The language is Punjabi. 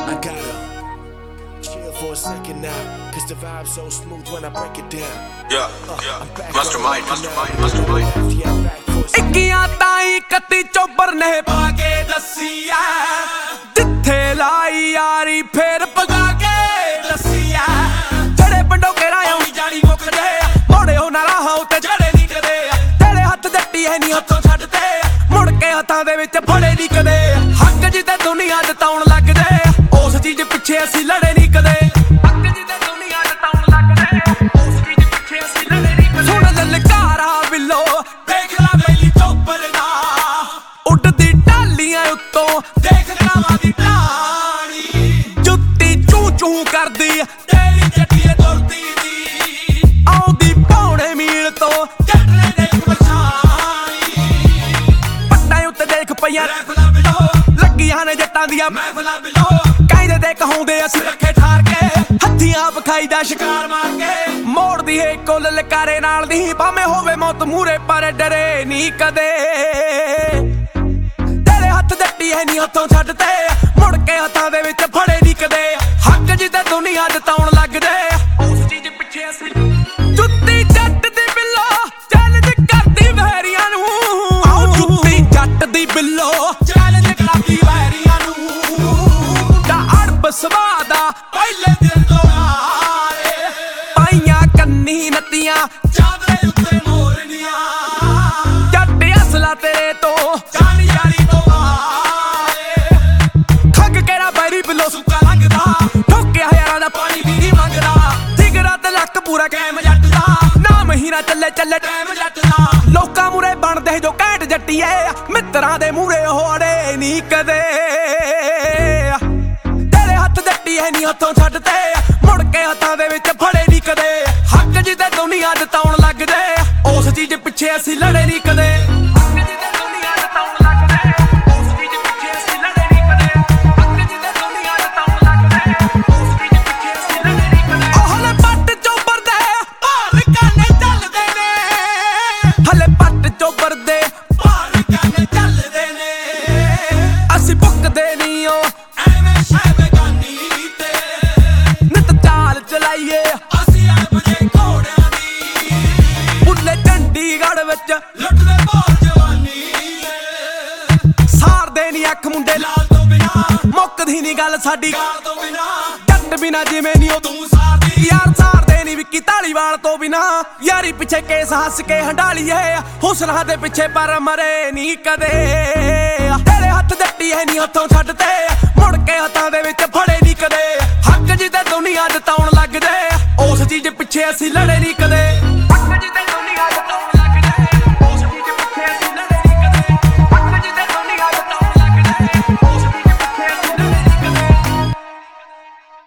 I gotta chill for a second now, cause the vibe's so smooth when I break it down. Mastermind. ਇੱਕੀਆਂ ਤਾਈ 31 ਚੋਬਰ ਨੇ ਪਾ ਕੇ ਦੱਸੀਆ, ਜਿੱਥੇ ਲਾਈ ਯਾਰੀ ਫੇਰ ਪਗਾ ਕੇ ਦੱਸੀਆ। ਜਿਹੜੇ ਪਿੰਡੋਂ ਘੇਰਾ ਆਉਣੀ ਜਾਣੀ ਮੁੱਕਦੇ, ਮੋੜੇ ਹੋ ਨਾ ਰਾਹ ਉੱਤੇ ਜਿਹੜੇ ਨਹੀਂ ਕਦੇ। ਤੇਰੇ ਹੱਥ ਜੱਟੀ ਹੈ ਨੀ ਹੱਥੋਂ ਛੱਡਦੇ, ਮੁੜ ਕੇ ਹੱਥਾਂ ਦੇ ਵਿੱਚ ਫੜੇ ਨਹੀਂ ਕਦੇ। ਹੱਕ ਜਿੱਤੇ ਦੁਨੀਆ ਜਤਾਉਣ ਲੱਗਦੇ, ਉਸ ਚੀਜ਼ ਪਿੱਛੇ ਅਸੀਂ ਲੜੇ ਨਹੀਂ ਕਦੇ। ਹੱਕ ਜਿੱਤੇ ਦੁਨੀਆ ਜਤਾਉਣ ਲੱਗਦੇ, ਉਸ ਚੀਜ਼ ਪਿੱਛੇ ਅਸੀਂ ਲੜੇ ਨਹੀਂ ਕਦੇ। ਸੁਣ ਲਲਕਾਰਾ ਬਿੱਲੋ ਦੇਖ ਲਾ ਬੈਲੀ ਚੋਬਰ ਦਾ, ਉੱਡਦੀ ਢਾਲੀਆਂ ਉੱਤੋਂ ਦੇਖ ਗਰਾਵਾਂ ਦੀ ਢਾਣੀ। ਜੁੱਤੀ ਚੂ ਚੂ ਕਰਦੀ ਤੇਰੀ ਜੱਟੀਏ ਤੁਰਦੀ ਦੀ, ਆਉਂਦੀ ਪੌਣੇ ਮੀਲ ਤੋਂ ਜੱਟਲੇ ਦੇਖ ਪਛਾਣੀ। ਪੱਟਾਂ ਉੱਤੇ ਦੇਖ ਪਈਆਂ ਰੈਫਲਾਂ ਬਿਲੋ, ਲੱਗੀਆਂ ਨੇ ਜੱਟਾਂ ਦੀਆਂ ਮਹਿਫਲਾਂ ਬਿਲੋ। ਕਹਿੰਦੇ ਤੇ ਕਹਾਉਂਦੇ ਅਸੀਂ ਰੱਖੇ ਠਾਰ ਕੇ, ਹੱਥੀਆਂ ਵਿਖਾਈ ਦਾ ਸ਼ਿਕਾਰ ਮਾਰ ਕੇ। ਮੋੜਦੀ ਹੈ ਕੁੱਲ ਲਕਾਰੇ ਨਾਲ ਦੀ, ਭਾਵੇਂ ਹੋਵੇ ਮੌਤ ਮੂਰੇ ਪਰ ਡਰੇ ਨਹੀਂ ਕਦੇ। ਤੇਰੇ ਹੱਥ ਜੱਟੀ ਹੈ ਨੀ ਹੱਥੋਂ ਛੱਡਦੇ, ਮੁੜ ਕੇ ਹੱਥਾਂ ਦੇ ਵਿੱਚ ਫੜੇ ਨਹੀਂ ਕਦੇ। ਹੱਕ ਜਿੱਤੇ ਦੁਨੀਆ ਜਤਾਉਣ ਲੱਗਦੇ, ਉਸ ਚੀਜ਼ ਪਿੱਛੇ ਅਸੀਂ। ਜੁੱਤੀ ਜੱਟ ਦੀ ਬਿੱਲੋ ਚੈਲੰਜ ਕਰਦੀ ਵਹਿਰੀਆਂ ਨੂੰ, ਆਓ ਜੁੱਤੀ ਜੱਟ ਦੀ ਬਿੱਲੋ ਚੈਲੰਜ ਕਰਦੀ ਵਹਿਰੀਆਂ ਨੂੰ। ਦਾ ਅੜਬ ਸਵਾਦਾ ਪਹਿਲੇ ਦਿਨ ਤੋਂ ਆਰੇ, ਪਾਈਆਂ ਕੰਨੀ ਨੱਤੀਆਂ ਚਾਦਰੇ ਉੱਤੇ ਮੋਰਨੀਆਂ। ਜੱਟ ਅਸਲਾ ਤੇਰੇ ਤੋਂ ਜਾਨ ਯਾਰੀ ਤੋਂ ਆਰੇ, ਖੱਗ ਕਿਹੜਾ ਬੈਰੀ ਬਿੱਲੋ ਸੁੱਕਾ ਲੰਘਦਾ, ਠੋਕਿਆ ਹਜ਼ਾਰਾਂ ਦਾ ਪਾਣੀ ਵੀ ਨਹੀਂ ਮੰਗਦਾ। ਜਿਗਰਾ ਤੇ ਲੱਕ ਪੂਰਾ ਕੈਮ ਜੱਟ ਦਾ, ਨਾ ਮਹੀਨਾ ਚੱਲੇ ਚੱਲੇ ਟਾਈਮ ਜੱਟ ਦਾ। ਲੋਕਾਂ ਮੂਰੇ ਬਣਦੇ ਜੋ ਘੈਂਟ ਜੱਟੀਏ, ਮਿੱਤਰਾਂ ਦੇ ਮੂਰੇ ਉਹ ਅੜੇ ਨਹੀਂ ਕਦੇ। ਤੇਰੇ ਹੱਥ ਜੱਟੀ ਹੈ ਨੀ ਹੱਥੋਂ ਛੱਡਦੇ, ਮੁੜ ਕੇ ਹੱਥਾਂ ਦੇ ਵਿੱਚ ਫੜੇ ਨਹੀਂ ਕਦੇ। ਹੱਕ ਜਿੱਤੇ ਦੁਨੀਆ ਜਤਾਉਣ ਲੱਗਦੇ, ਉਸ ਚੀਜ਼ ਪਿੱਛੇ ਅਸੀਂ ਲੜੇ ਨਹੀਂ ਕਦੇ। ਹੱਕ ਜਿੱਤੇ ਦੁਨੀਆ ਜਤਾਉਣ ਲੱਗਦੇ, ਉਸ ਚੀਜ਼ ਪਿੱਛੇ ਅਸੀਂ ਲੜੇ ਨਹੀਂ ਕਦੇ। ਹੱਕ ਜਿੱਤੇ ਦੁਨੀਆ ਜਤਾਉਣ ਲੱਗਦੇ, ਉਸ ਚੀਜ਼ ਪਿੱਛੇ ਅਸੀਂ ਲੜੇ ਨਹੀਂ ਕਦੇ। ਉਹ ਹਲੇ ਪੱਟ ਚੋਬਰ ਦੇ ਭਾਰ ਕਾਨੇ ਚੱਲਦੇ ਨੇ, ਹਲੇ ਪੱਟ ਚੋਬਰ ਦੇ ਭਾਰ ਕਾਨੇ ਚੱਲਦੇ ਨੇ। ਅਸੀਂ ਭੁੱਕਦੇ ਨਹੀਂ ਓ ਐਵੇਂ ਸ਼ੈਬਗਾਨੀ ਤੇ, ਨਿਤ ਚਾਲ ਚਲਾਈਏ ਅਸੀਂ ਅਣਬ ਜੇ ਘੋੜਿਆਂ ਦੀ। ਬੁੱਲੇ ਚੰਡੀਗੜ੍ਹ ਵਿੱਚ ਲੁੱਟਦੇ ਭੋਰ ਜਵਾਨੀ, ਸਾਰਦੇ ਨੀ ਅੱਖ ਮੁੰਡੇ ਲਾਲ ਤੋਂ ਬਿਨਾ, ਮੁੱਕਦੀ ਨੀ ਗੱਲ ਸਾਡੀ ਗਾਲ ਤੋਂ ਬਿਨਾ। ਜੱਟ ਬਿਨਾ ਜਿਵੇਂ ਨੀ ਉਹ ਤੂੰ ਸਾਰਦੀ, ਯਾਰ ਸਾਰਦੇ ਨੀ ਵਿੱਕੀ ਧਾਲੀਵਾਲ ਤੋਂ ਬਿਨਾ। ਯਾਰੀ ਪਿੱਛੇ ਕੇਸ ਹੱਸ ਕੇ ਹੰਡਾਲੀਏ, ਹੁਸਨਾਂ ਦੇ ਪਿੱਛੇ ਪਰ ਮਰੇ ਨੀ ਕਦੇ। ਤੇਰੇ ਹੱਥ ਜੱਟੀ ਹੈ ਨੀ ਹੱਥੋਂ ਛੱਡਦੇ, ਮੁੜ ਕੇ ਹੱਥਾਂ ਦੇ ਵਿੱਚ ਫੜੇ ਨੀ ਕਦੇ। ਹੱਕ ਜਿੱਤੇ ਦੁਨੀਆ ਜਤਾਉਣ ਲੱਗਦੇ, ਉਸ ਚੀਜ਼ ਪਿੱਛੇ ਅਸੀਂ ਲੜੇ ਨੀ ਕਦੇ।